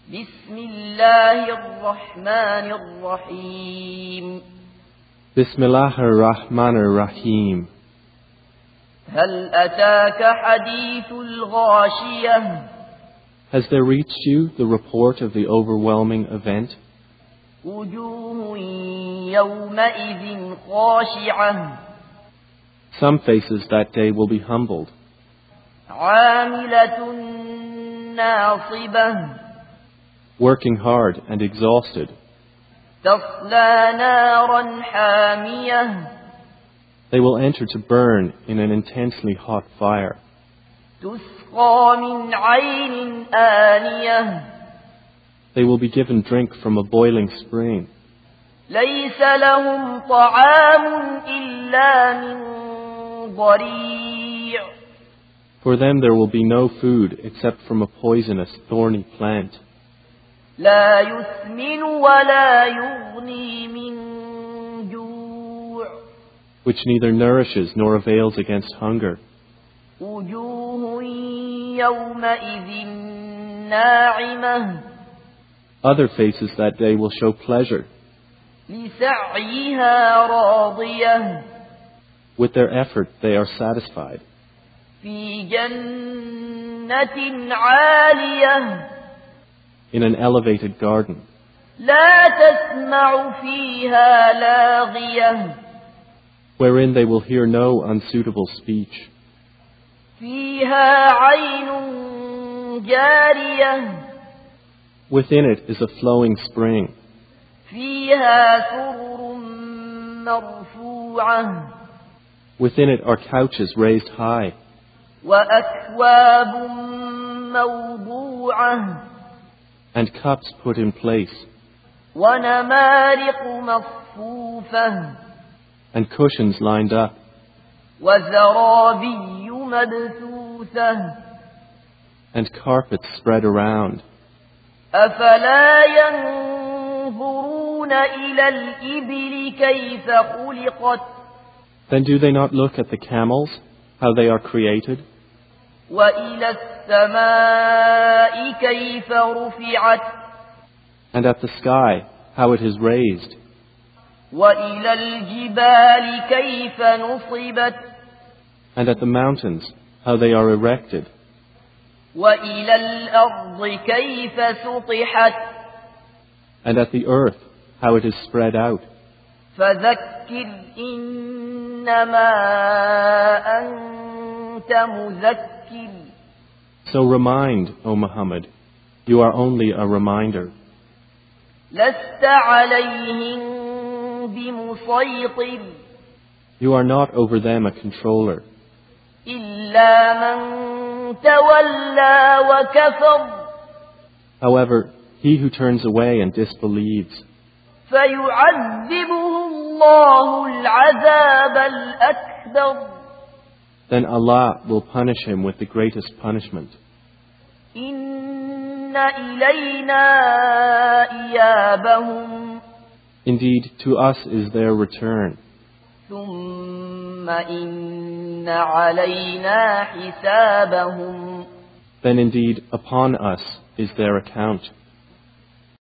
بسم الله الرحمن الرحيم بسم الله الرحمن الرحيم هل أتاك حديث الغاشية Has there reached you the report of the overwhelming event? وجوه يومئذ خاشعة Some faces that day will be humbled. عاملة ناصبة Working hard and exhausted. تصلى نارا حامية They will enter to burn in an intensely hot fire. تسقى من عين آنية They will be given drink from a boiling spring. ليس لهم طعام إلا من ضريع For them there will be no food except from a poisonous, thorny plant, لا يسمن ولا يغني من جوع which neither nourishes nor avails against hunger. وجوه يومئذ ناعمة Other faces that day will show pleasure. لسعيها راضية With their effort they are satisfied. في جنة عالية In an elevated garden, لا تسمع فيها لاغية wherein they will hear no unsuitable speech. فيها عين جارية Within it is a flowing spring. فيها سرر مرفوعة Within it are couches raised high, وأكواب موضوعة and cups put in place, ونمارق مصفوفة and cushions lined up, وزرابي مبثوثة and carpets spread around. أفلا ينظرون إلى الإبل كيف خلقت Then do they not look at the camels, how they are created, وإلى السماء كيف رفعت and at the sky, how it is raised, وإلى الجبال كيف نصبت and at the mountains, how they are erected, وإلى الأرض كيف سطحت and at the earth, how it is spread out. فذكر إنما أنت مذكر So remind, O Muhammad, you are only a reminder. لست عليهم بمسيطر You are not over them a controller, إلا من تولى وكفر however, he who turns away and disbelieves, فيعذبه الله العذاب الأكبر then Allah will punish him with the greatest punishment. إن إلينا إيابهم Indeed, to us is their return, ثم إن علينا حسابهم then indeed upon us is their account.